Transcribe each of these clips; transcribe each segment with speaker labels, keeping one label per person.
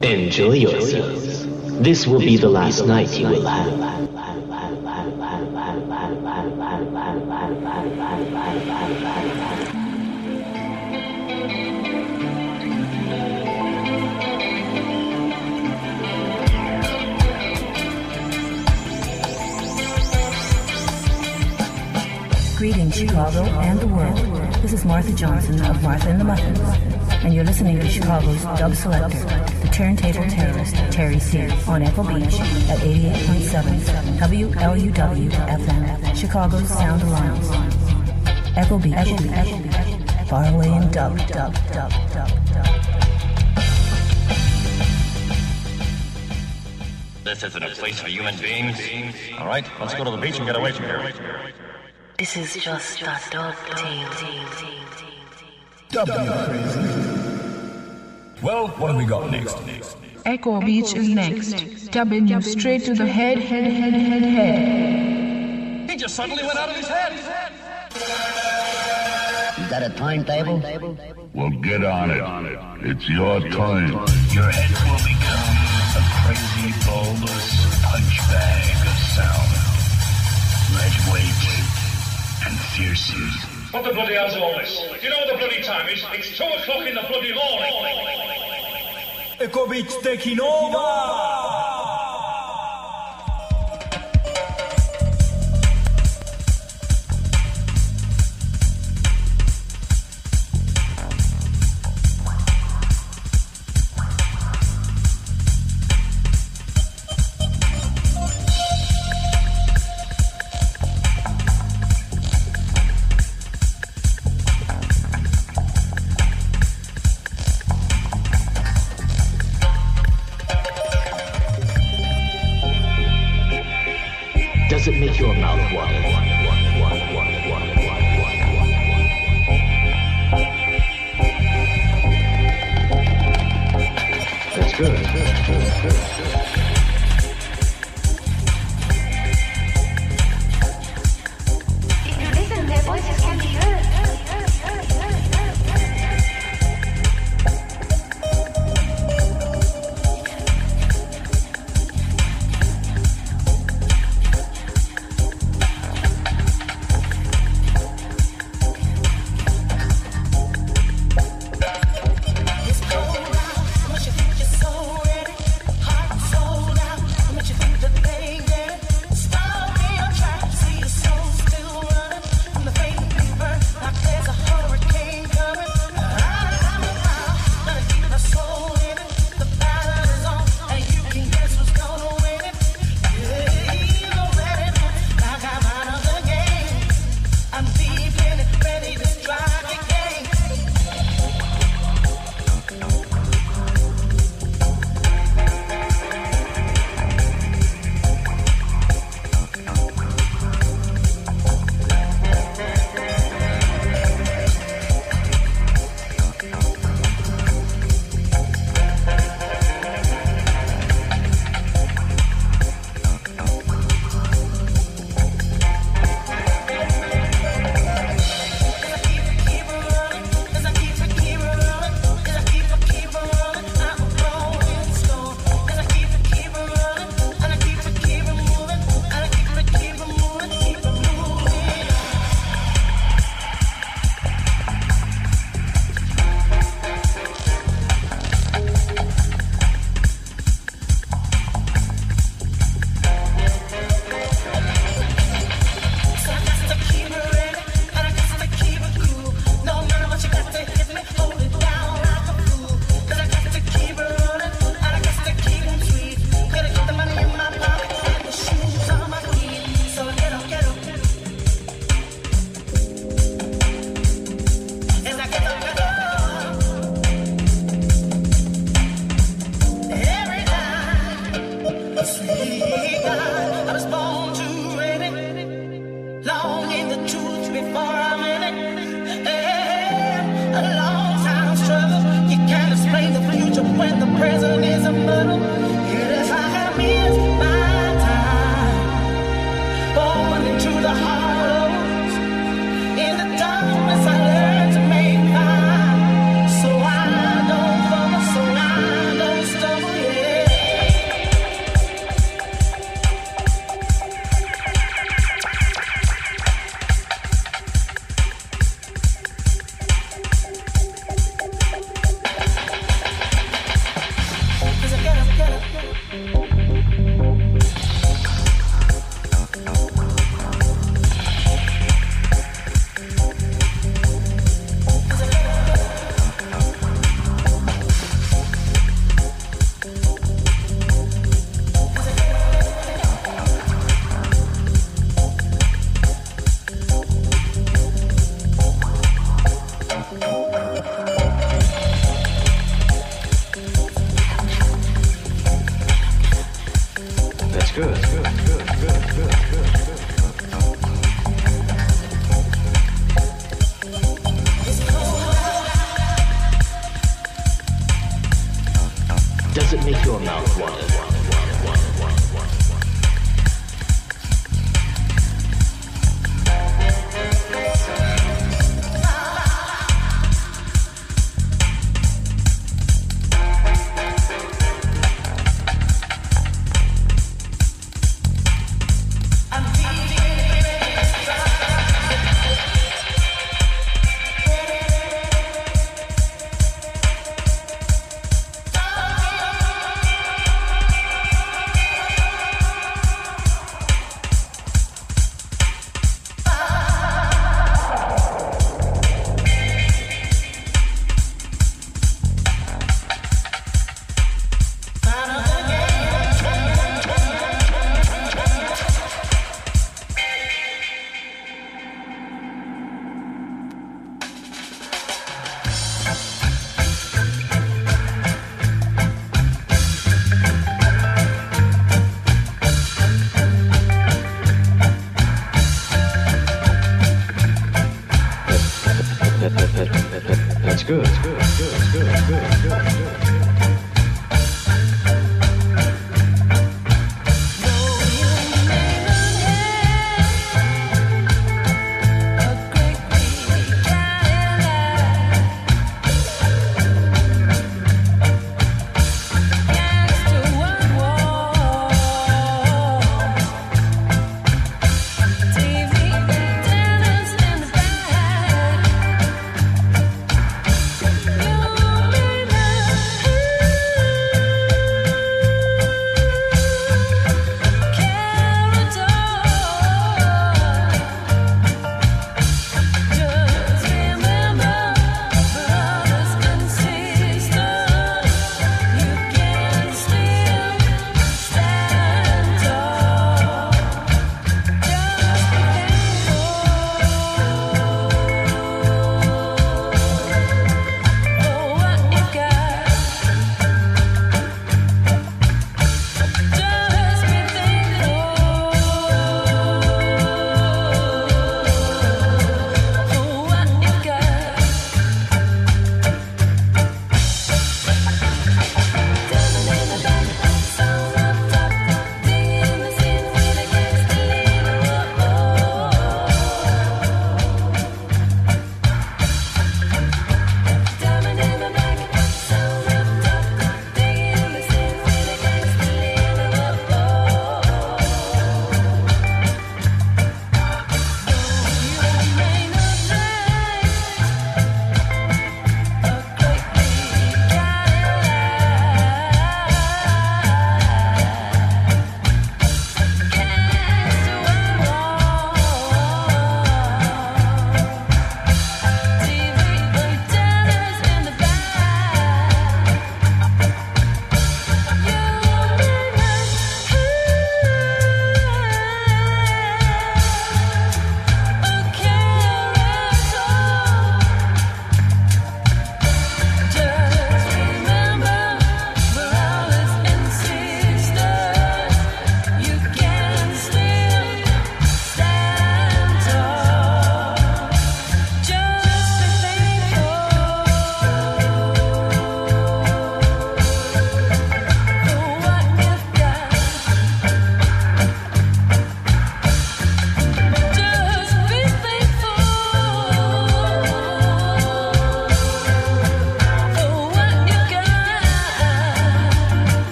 Speaker 1: Enjoy yourselves. This will be the last night you will have.
Speaker 2: Greetings, Chicago and the world. This is Martha Johnson of Martha and the Muffins, and you're listening to Chicago's dub selector, the turntable terrorist, Terry C., on Echo Beach at 88.7 WLUW-FM, Chicago's Sound Alliance. Echo Beach, far away in dub.
Speaker 3: This isn't a place for human beings. All right, let's go to the beach and get away from here.
Speaker 4: This is just a dub tale.
Speaker 5: W crazy. Well, what have we got next?
Speaker 6: Echo Beach is next. Dubbing you straight to the head.
Speaker 3: He just suddenly went out of his head.
Speaker 7: You got a timetable?
Speaker 8: Well, get on it. It's your time.
Speaker 9: Your head will become a crazy, bulbous punch bag of sound. Red weight and fearsome.
Speaker 10: What the bloody hell's all this? Do you know what the bloody time is? It's 2 o'clock in the bloody morning.
Speaker 5: Echo Beach taking over!
Speaker 1: Does it make your mouth water? That's good.
Speaker 4: If you listen, their voices can be heard.
Speaker 11: It's cold out, but you think you're so ready. Heart so
Speaker 1: Does it make your mouth water?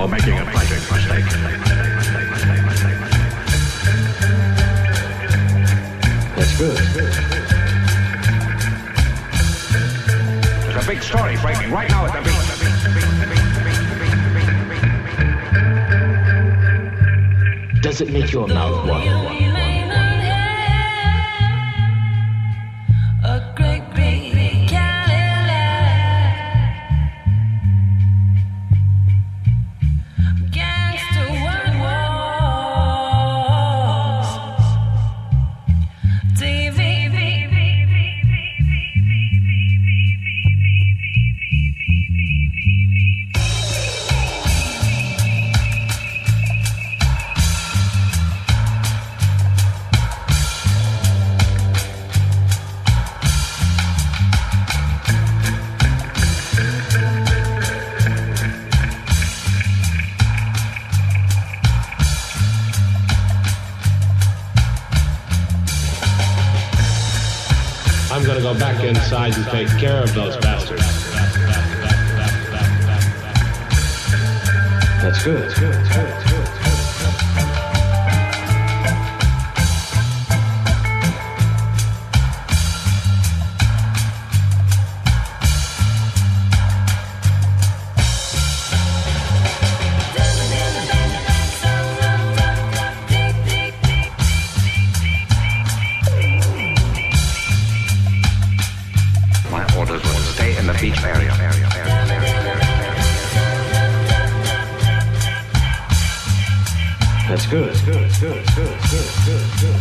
Speaker 11: you're making a tragic mistake.
Speaker 1: That's good.
Speaker 11: There's a big story breaking right now at the beach.
Speaker 1: Does it make your mouth water?
Speaker 12: I'm gonna go back inside and take care of those bastards.
Speaker 1: That's good. That's good. That's good. That's good.
Speaker 11: Beach area.
Speaker 1: That's good. That's good. That's good. That's good. That's good. That's good.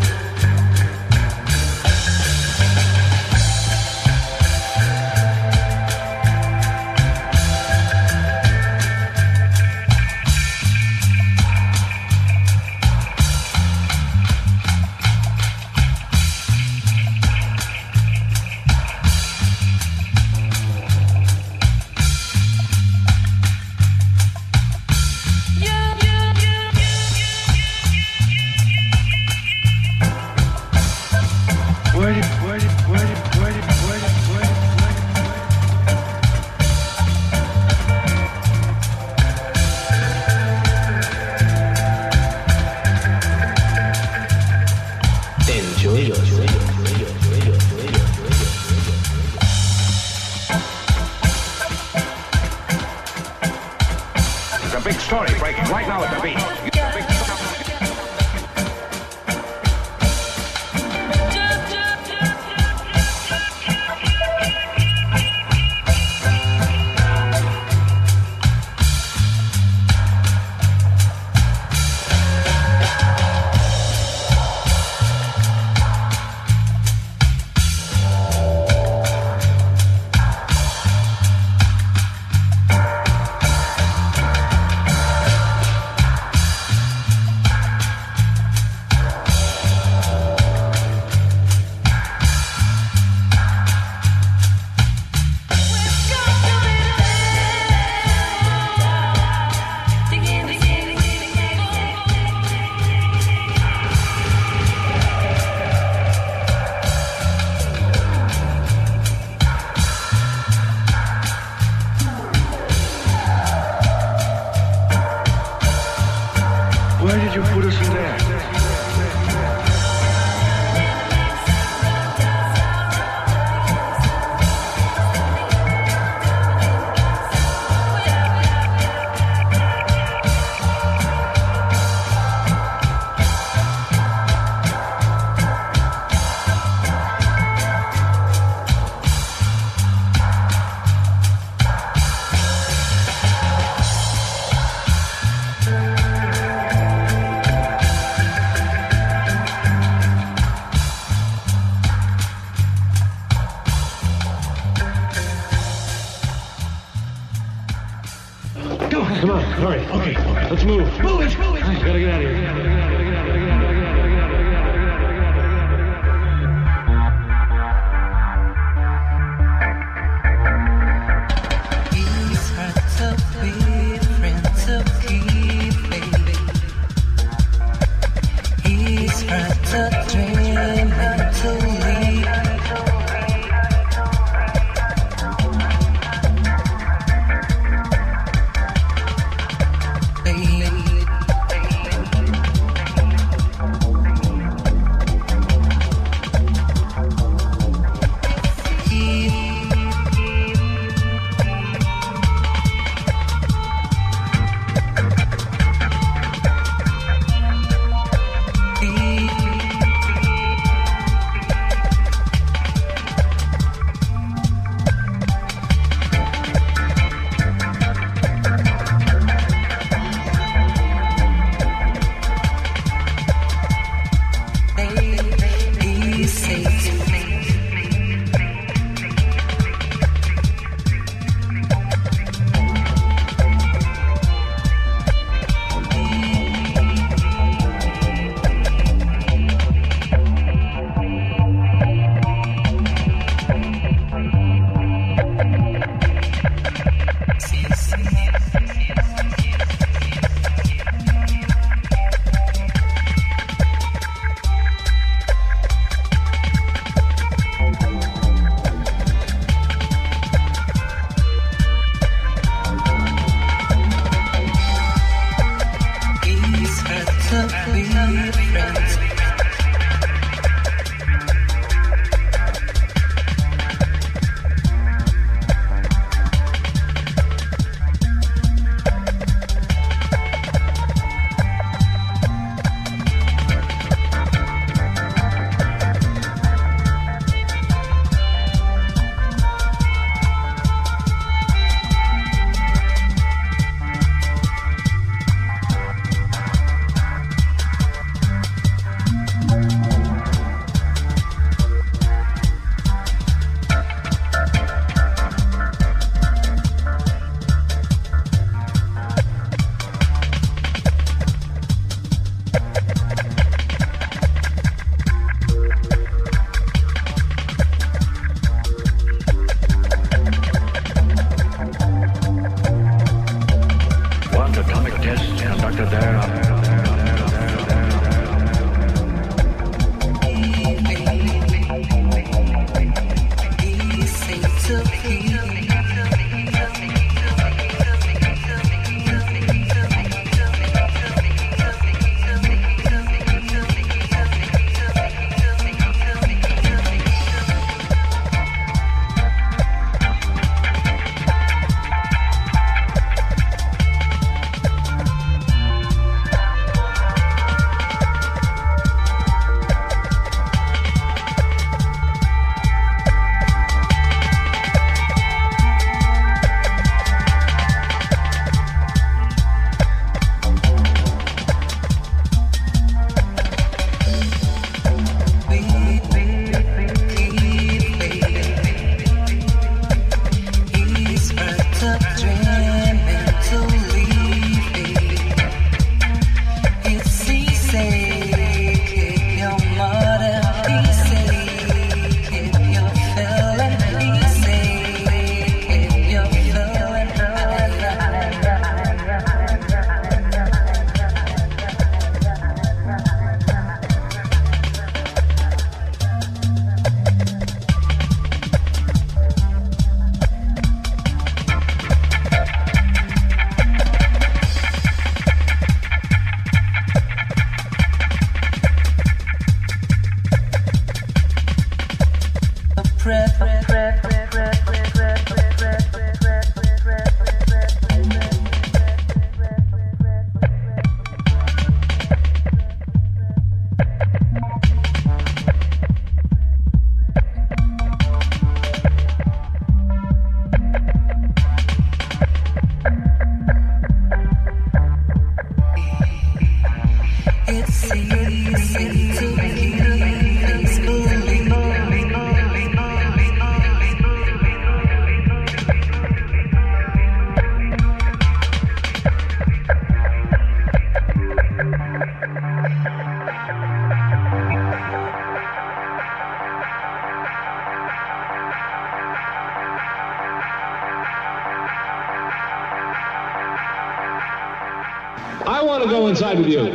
Speaker 12: Come on, hurry. Okay, let's move. Move it, move it. Gotta get out of here. I want to go inside with you.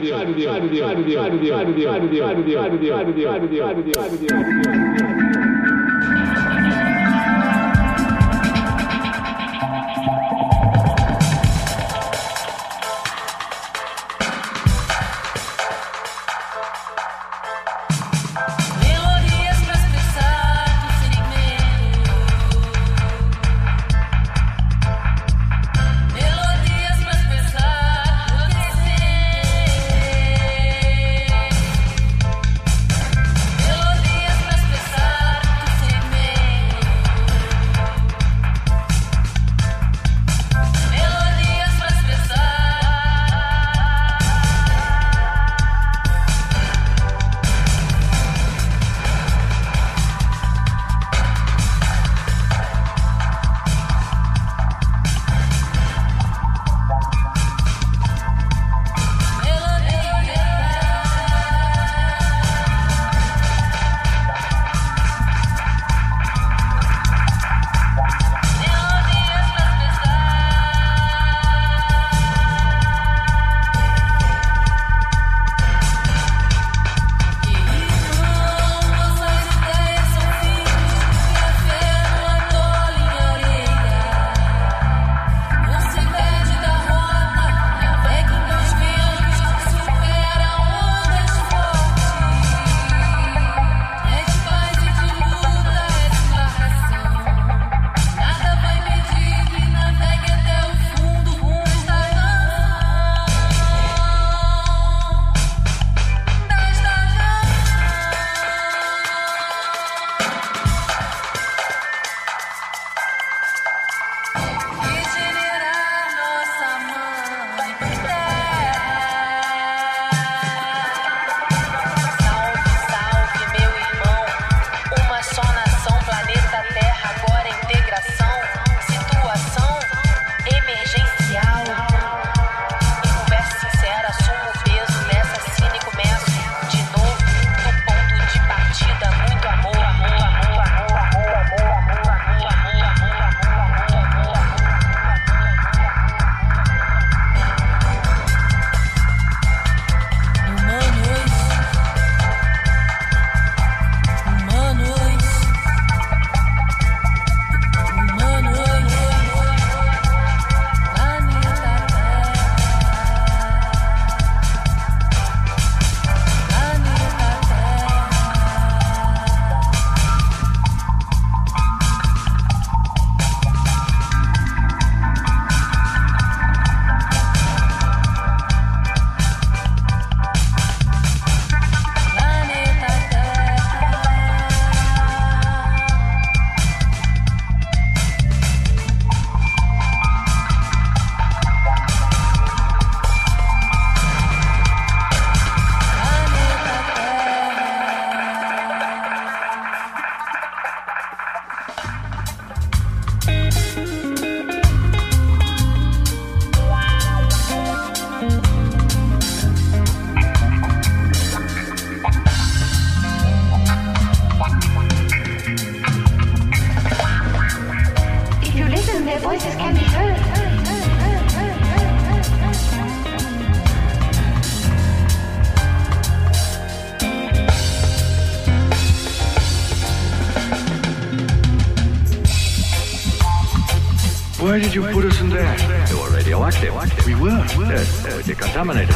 Speaker 11: Why did you put us in there? They were radioactive. We were. Yes, decontaminated.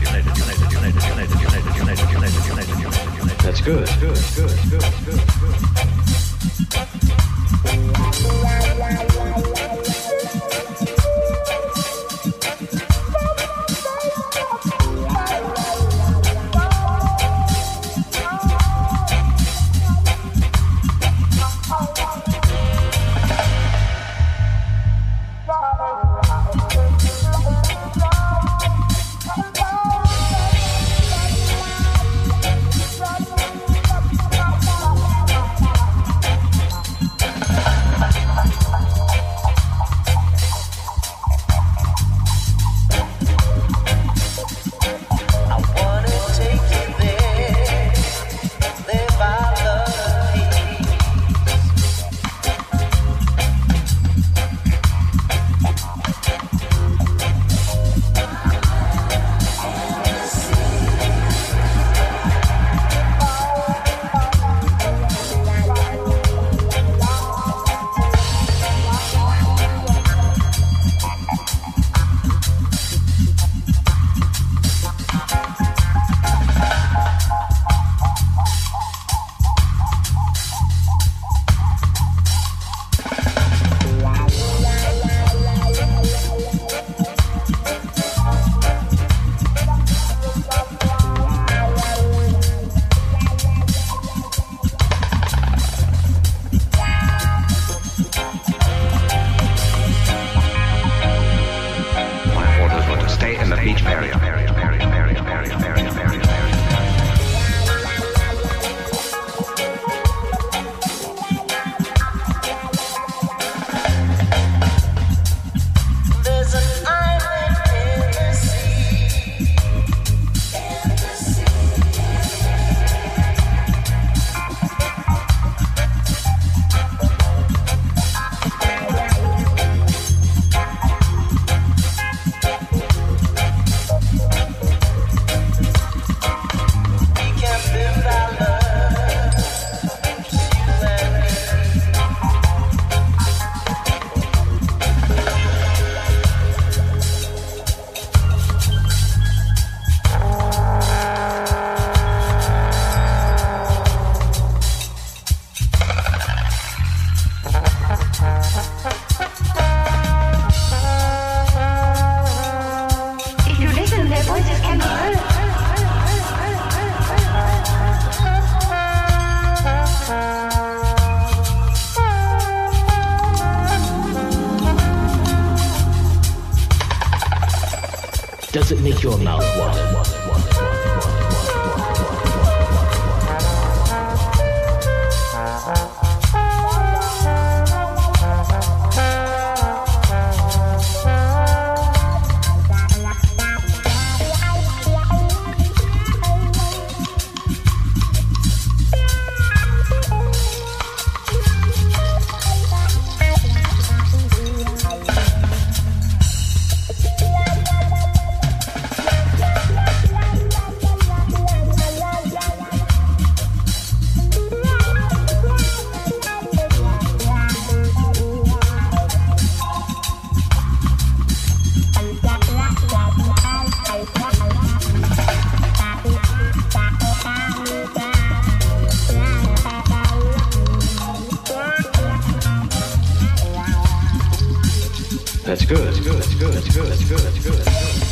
Speaker 1: That's good. Does it make your mouth water?
Speaker 12: That's good. That's good. That's good. That's good. That's good. That's good.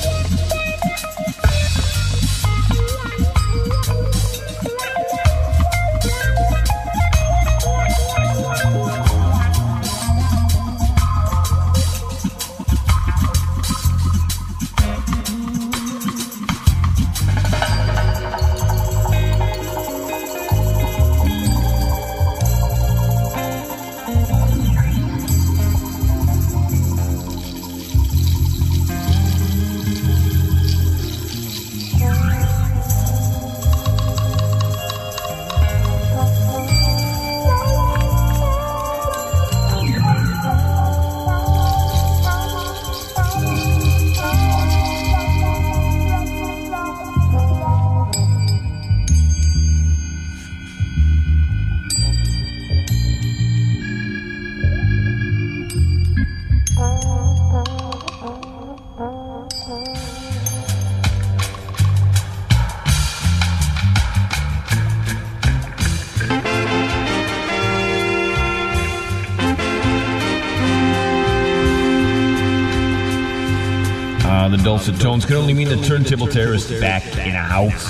Speaker 13: The dulcet tones could only mean the Turntable Terrorist back in a house.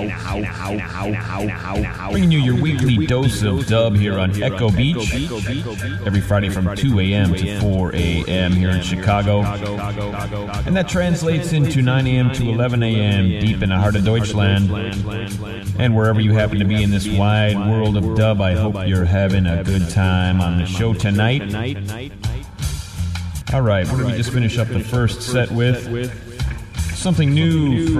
Speaker 13: Bringing you your weekly dose of dub here on Echo Beach. Every Friday from 2 a.m. to 4 a.m. here in Chicago. And that translates into 9 a.m. to 11 a.m. deep in the heart of Deutschland. And wherever you happen to be in this wide world of dub, I hope you're having a good time on the show tonight. All right, what did we just finish up the first set with? Something new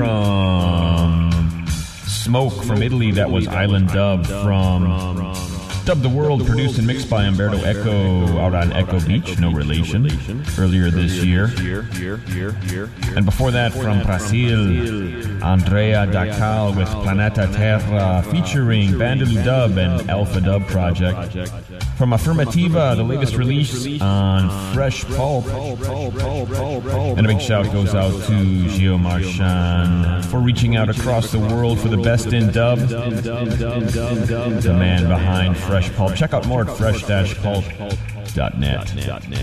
Speaker 13: from Smoke from Italy. That was Island Dub from Dub the World, produced and mixed by Umberto Eco out on Echo Beach, no relation, earlier this year. And before that, from Brazil, Andrea Dacal with Planeta Terra, featuring Bandulu Dub and Alpha Dub Project. From Affirmativa, the latest release on Fresh Pulp. And a big shout goes out to Gio Marchand for reaching out across the world for the best in dub. The man behind Fresh Pulp. Check out more at fresh-pulp.net.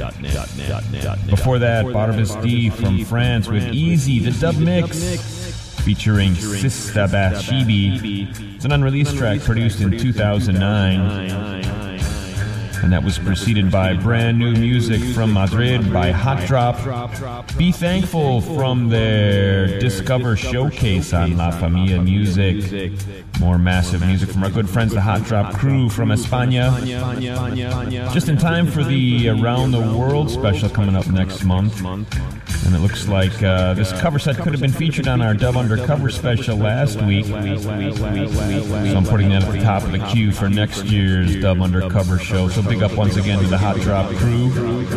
Speaker 13: Before that, Barabas D from France with Easy, the dub mix, featuring Sista Bashibi. It's an unreleased track produced in 2009. And that was preceded by brand new music from Madrid by Hot Drop. Be Thankful from their Discover showcase on La Familia Music. More massive music from our good friends, the Hot Drop crew from España. Just in time for the Around the World special coming up next month. And it looks like this cover set could have been featured on our Dub Undercover special last week. So I'm putting that at the top of the queue for next year's Dub Undercover show. So big up once again to the Hot Drop crew.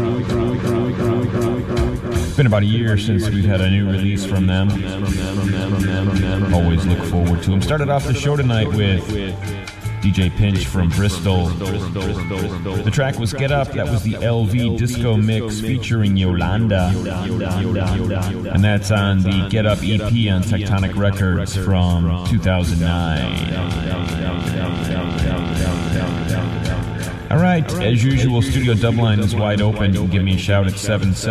Speaker 13: It's been about a year since we've had a new release from them. Always look forward to them. Started off the show tonight with DJ Pinch from Bristol. The track was Get Up. That was the LV disco mix featuring Yolanda. And that's on the Get Up EP on Tectonic Records from 2009. All right, as usual, studio dub line is wide open. You can give me a shout at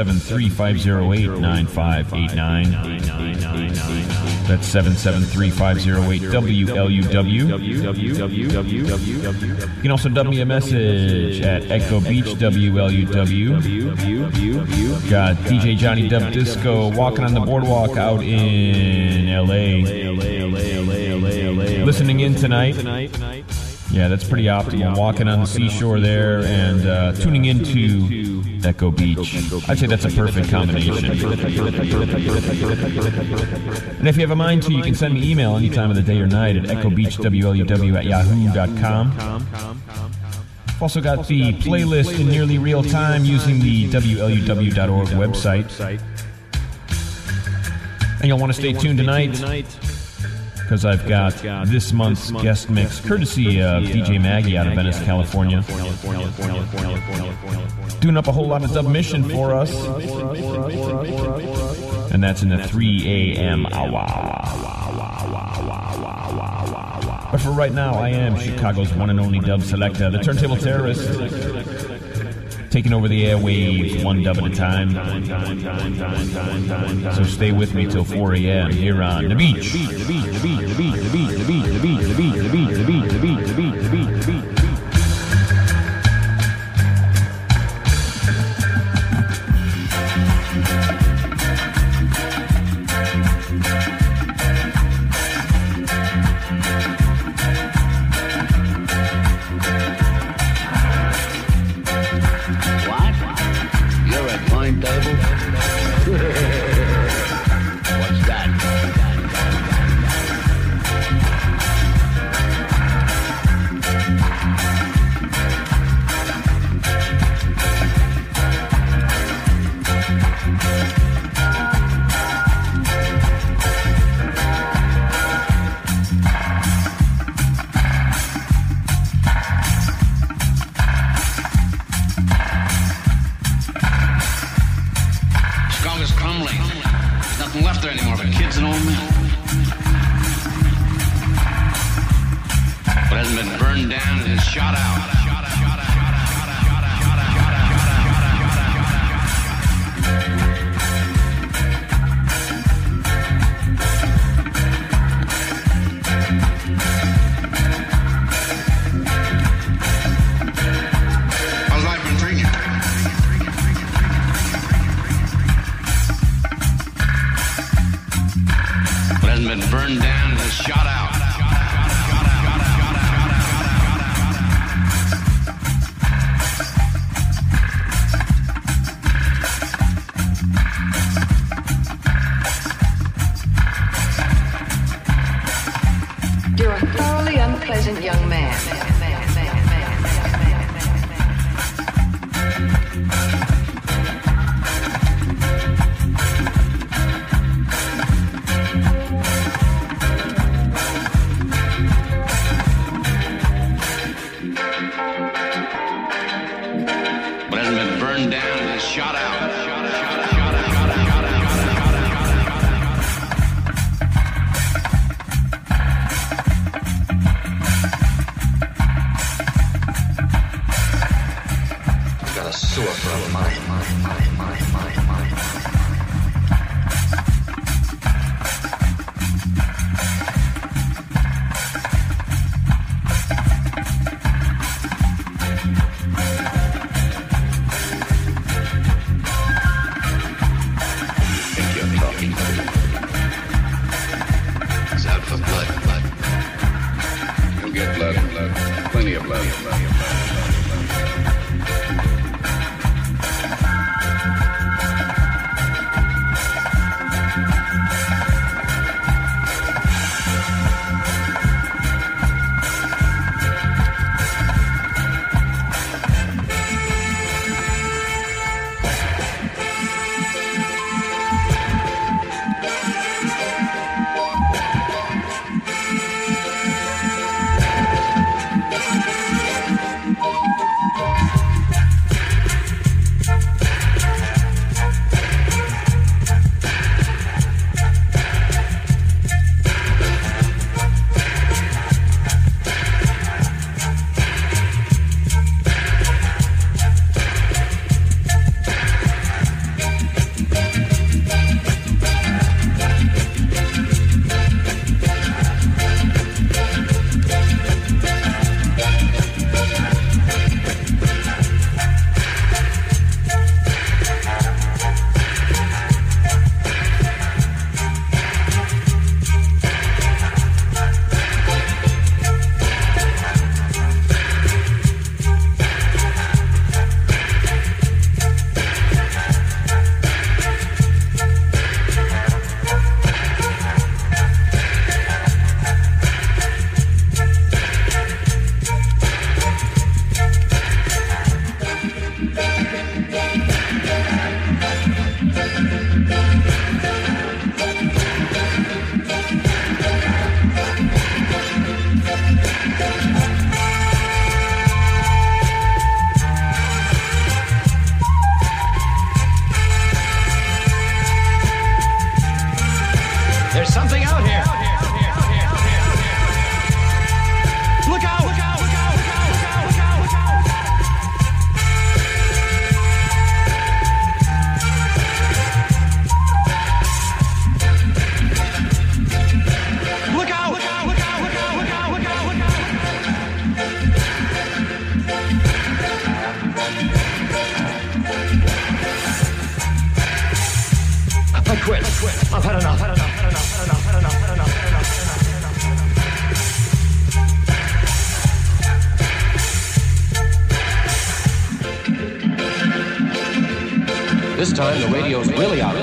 Speaker 13: 773-508-9589. That's 773-508-WLUW. You can also dub me a message at Echo Beach WLUW. Got DJ Johnny Dub Disco walking on the boardwalk out in LA. Listening in tonight. Yeah, that's pretty optimal. Walking on the seashore there and tuning into Echo Beach. I'd say that's a perfect combination. And if you have a mind to, you can send me email any time of the day or night at echobeachwluw@yahoo.com. I've also got the playlist in nearly real time using the wluw.org website. And you'll want to stay tuned tonight, because I've got this month's guest mix, courtesy of DJ Maggie out of Venice, California. Doing up a whole lot of dub mission for us. And that's in the 3 a.m. hour. But for right now, I am Chicago's one and only dub selector, the Turntable Terrorist. Taking over the airwaves one dub at a time. So stay with me till 4 a.m. here on The Beach.
Speaker 7: What's that?
Speaker 12: quit. I've had enough.
Speaker 14: This time the radio's really out.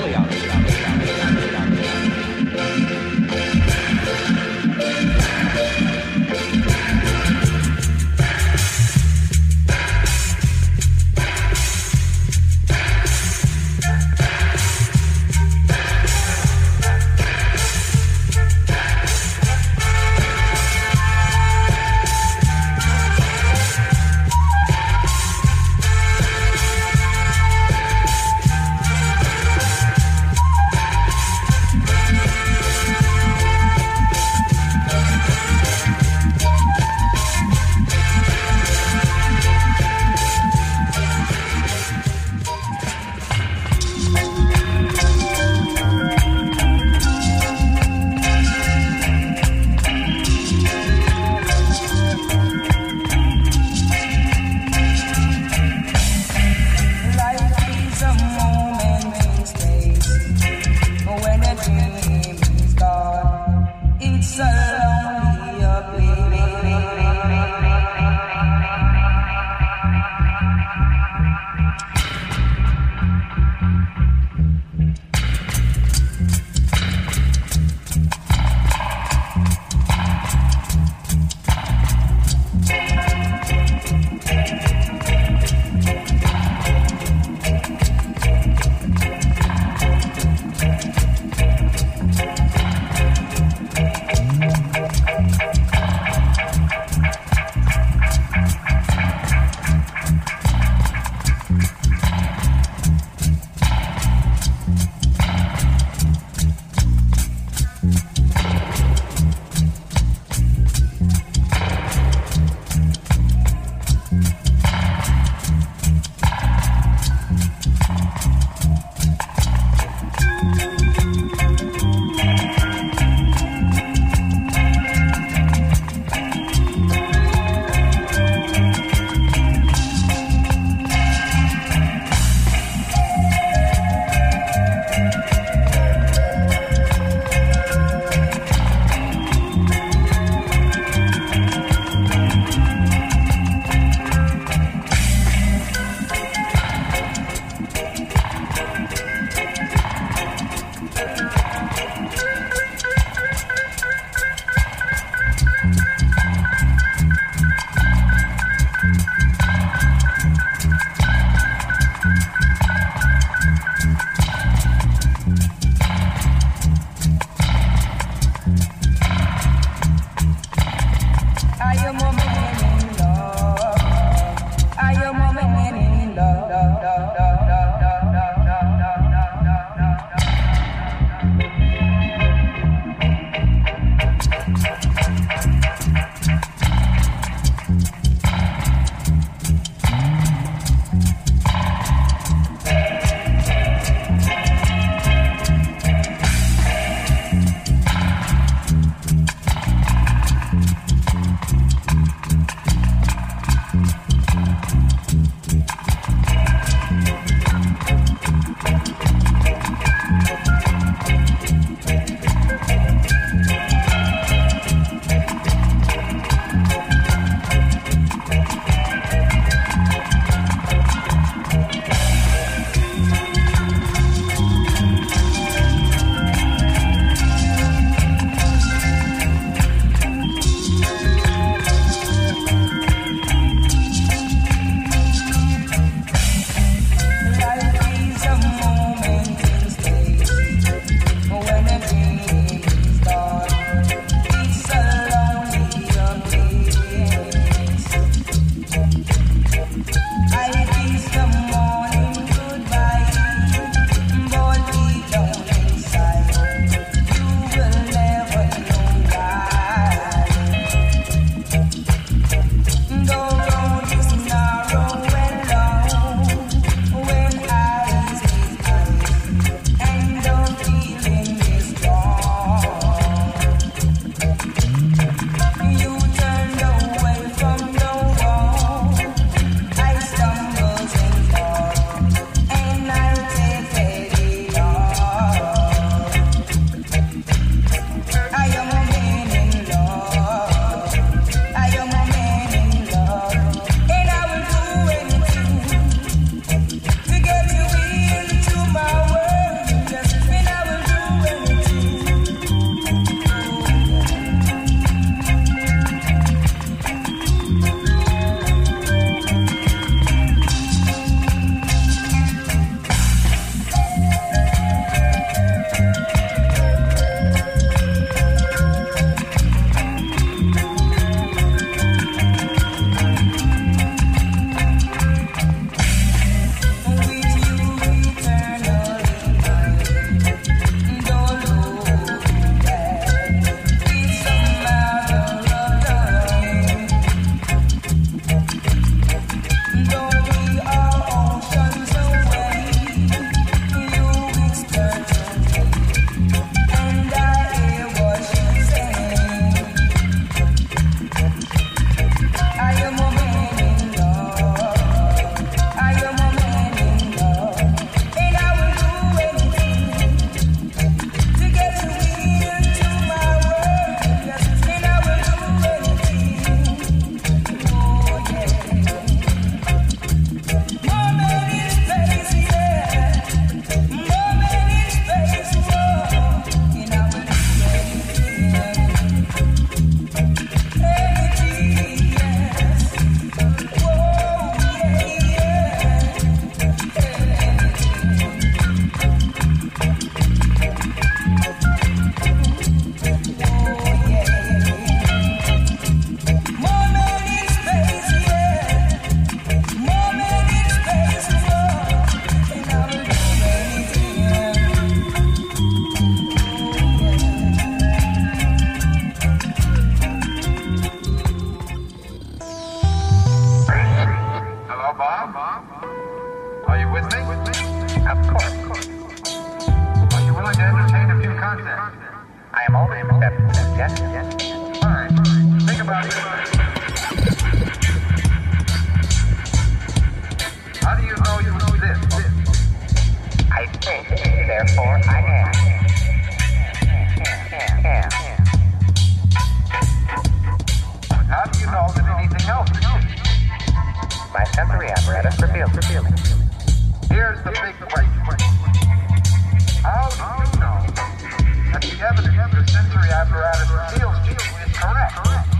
Speaker 15: How do you know that anything else is?
Speaker 16: My sensory apparatus reveals.
Speaker 15: Here's the big question. How do you know that the evidence your sensory apparatus reveals to you is correct?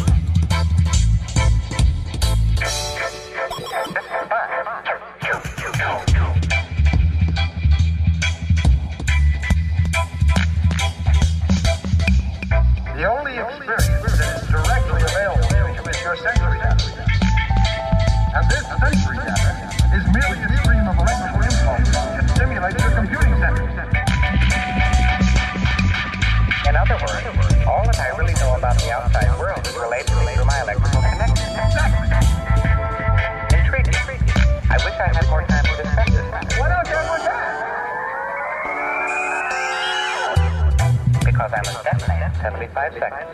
Speaker 15: The only experience that is directly available to you is your sensory data. And this sensory data is merely a stream of electrical impulses that stimulate your computing center.
Speaker 16: In other words, all that I really know about the outside world is related to me through my electrical connection. Intriguing. I wish I had more time to discuss this matter.
Speaker 15: Why don't you have more time?
Speaker 16: Because I must detonate 75 seconds.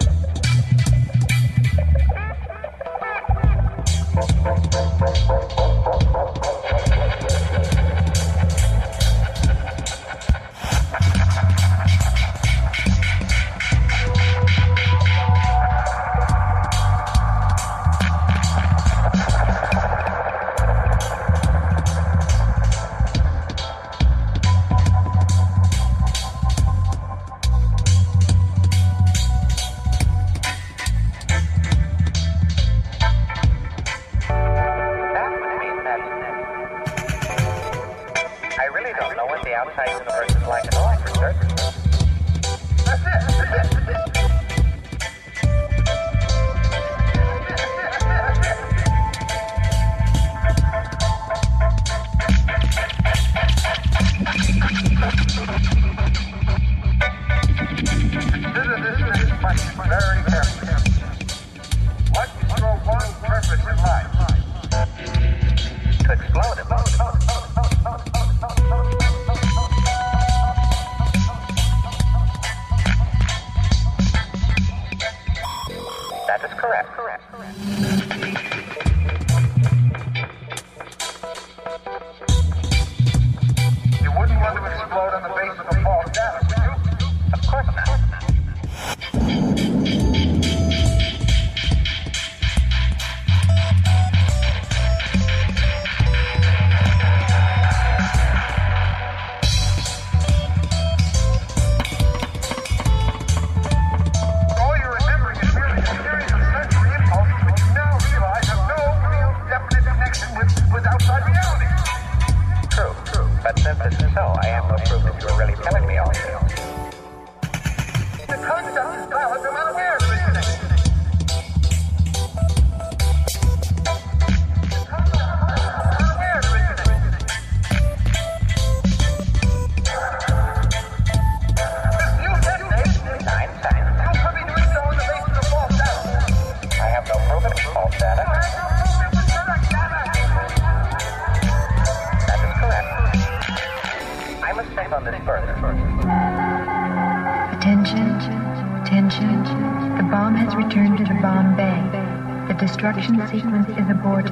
Speaker 2: Attention. The bomb has returned to the bomb bay. The destruction sequence is aborted.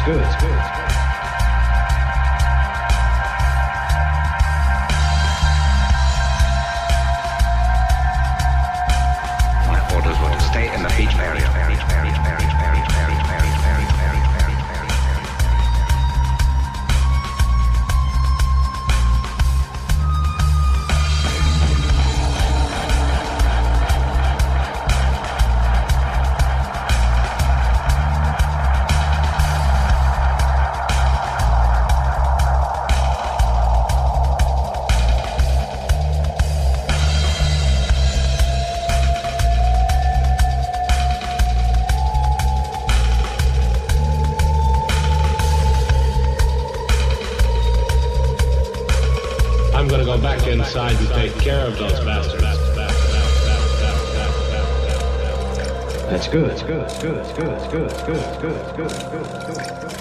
Speaker 12: good. That's good.
Speaker 14: My orders were to stay in the beach area.
Speaker 12: I'm gonna go back inside and take care of those bastards. That's good. That's good. That's good. That's good. That's good. That's good. That's good. That's good. That's good.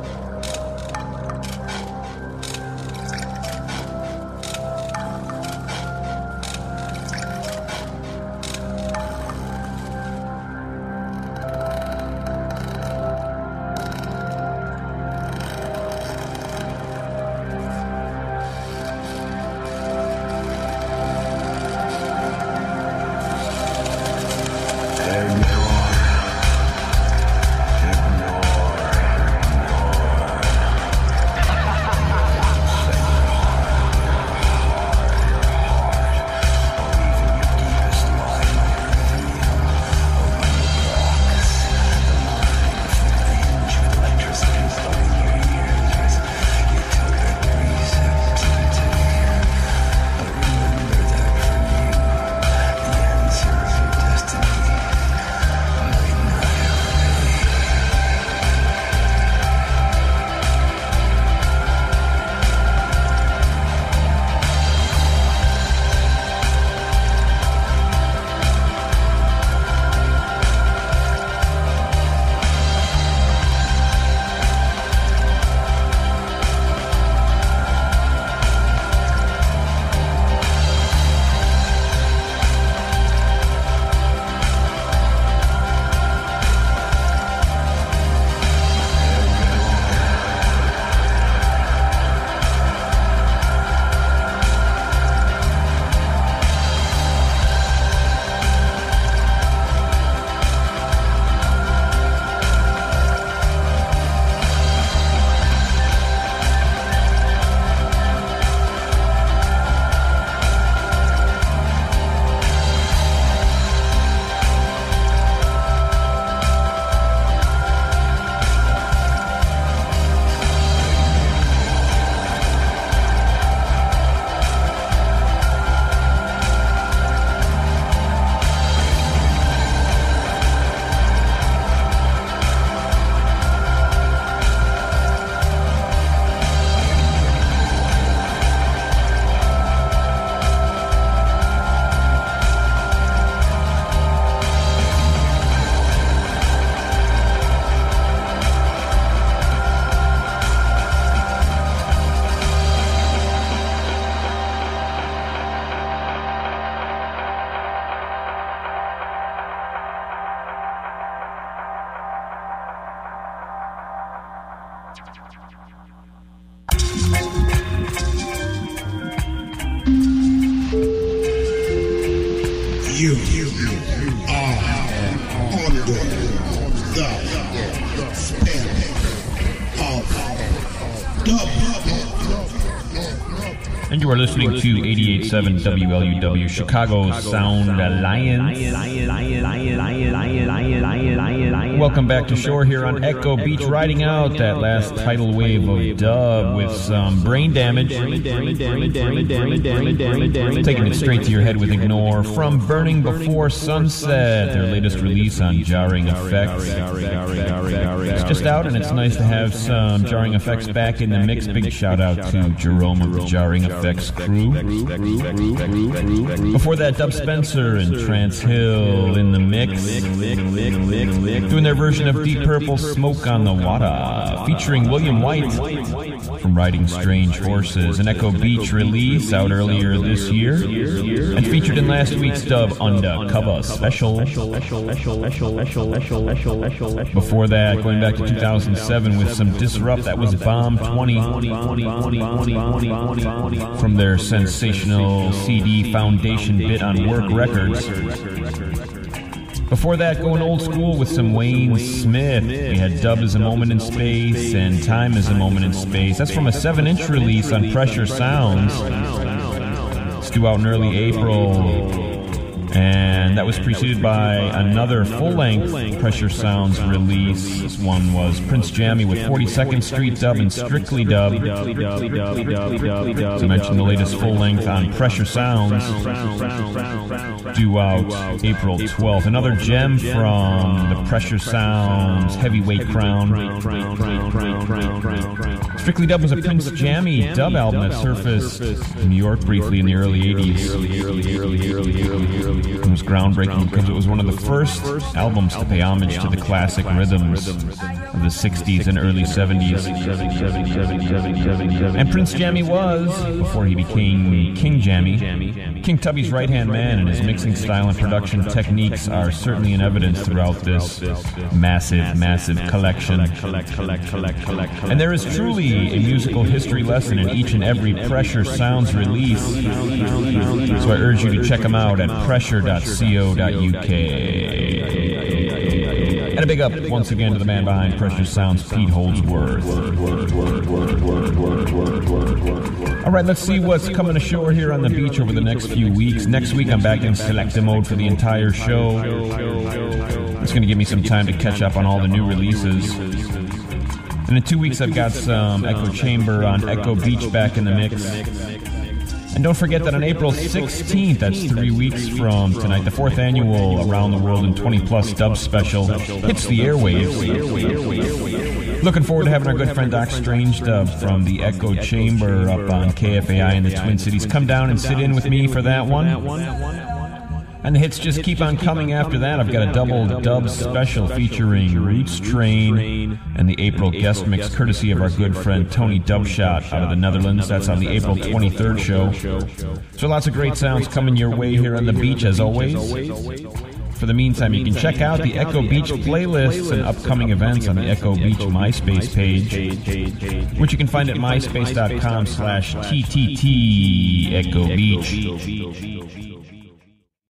Speaker 17: You are under the spell of dub.
Speaker 13: And you are listening to 88.7 WLUW, Chicago's Sound Alliance. Welcome back to shore here on Echo Beach, riding out that last tidal wave of dub with some brain damage. Taking it straight to your head with Ignore from Burning Before Sunset, their latest release on Jarring Effects. It's just out, and it's nice to have some Jarring Effects back in the mix. Big shout out to Jerome of the Jarring Effects crew. Before that, Dub Spencer and Trance Hill in the mix, doing their their version of Deep Purple's Smoke on the Water, featuring William White from Riding Strange Horses, an Echo Beach release out earlier this year, and featured in last week's dub Undercover Special. Before that, going back to 2007 with some Disrupt, that was Bomb 20 from their sensational CD Foundation Bit on Work Records. Before that, going old school with some Wayne Smith. We had Dub is a Moment in Space and Time is a Moment in Space. That's from a 7-inch release on Pressure Sounds. It's due out in early April. And that was preceded by another full-length Pressure Sounds release. This one was Prince Jammy with 42nd Street Dub and Strictly Dub. To mention the latest full-length on Pressure Sounds, due out April 12th. Another gem from the Pressure Sounds heavyweight crown. Strictly Dub was a Prince Jammy dub album that surfaced in New York briefly in the early 80s. It was groundbreaking because it was one of the first albums to pay homage to the classic rhythms of the 60s and early 70s. And Prince Jammy was, before he became King Jammy, King Tubby's right-hand man, and his mixing style and production techniques are certainly in evidence throughout this massive collection. And there is truly a musical history lesson in each and every Pressure Sounds release. So I urge you to check them out at pressure.co.uk. And a big up once again to the man behind Pressure Sounds, Pete Holdsworth. Alright, let's see what's coming ashore here on the beach over the next few weeks. Next week I'm back in selecta mode for the entire show. It's going to give me some time to catch up on all the new releases. And in 2 weeks I've got some Echo Chamber on Echo Beach back in the mix. And don't forget that on April 16th, that's 3 weeks from tonight, the 4th annual Around the World in 20+ Dub Special hits the airwaves. Looking forward to having our good friend Doc Strange Dub from the Echo Chamber up on KFAI in the Twin Cities come down and sit in with me for that one. And the hits just keep on coming after that. I've got a double dub special featuring Roots Train and the April guest mix courtesy of our good friend Tony Dubshot out of the Netherlands. That's on the April 23rd show. So lots of great sounds coming your way here on the beach as always. For the meantime, you can check out the Echo Beach playlists and upcoming events on the Echo Beach MySpace page, which you can find at myspace.com/TTT Echo Beach.